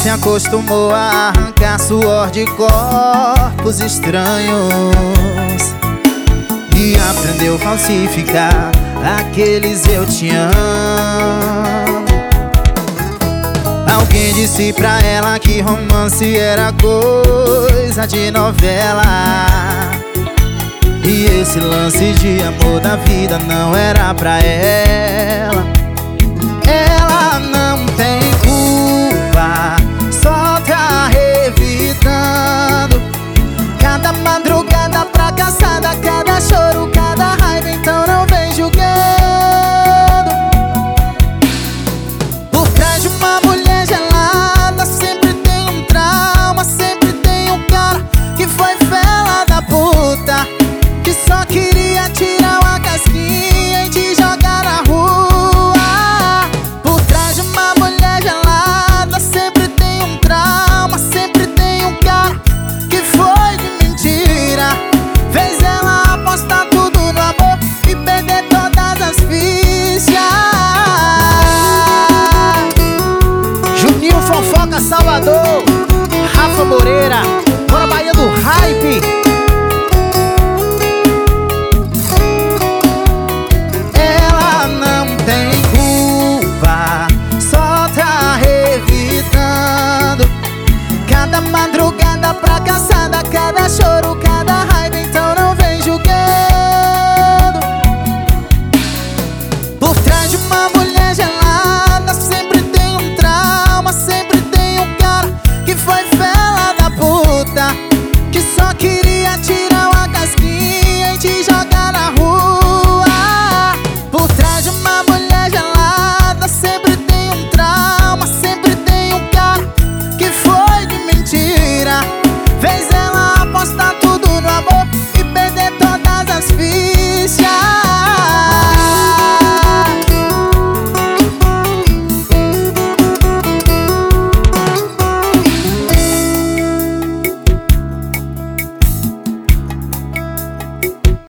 se acostumou a arrancar suor de corpos estranhos e aprendeu a falsificar aqueles eu te amo. Alguém disse pra ela que romance era coisa de novela, e esse lance de amor da vida não era pra ela. Ela não tem culpa, só tá revidando cada madrugada fracassada, cada choro, cada raiva, então não vem julgando. Por trás de uma mulher gelada sempre tem um trauma, sempre tem um cara que foi fela da puta, que só queria tirar uma casquinha e te jogar na rua. Por trás de uma mulher gelada sempre tem um trauma, sempre tem um cara que foi de mentira, fez ela apostar tudo no amor e perder todas as fichas. Juninho Fofoca Salvador, Rafa Moreira, bora Bahia do Hype.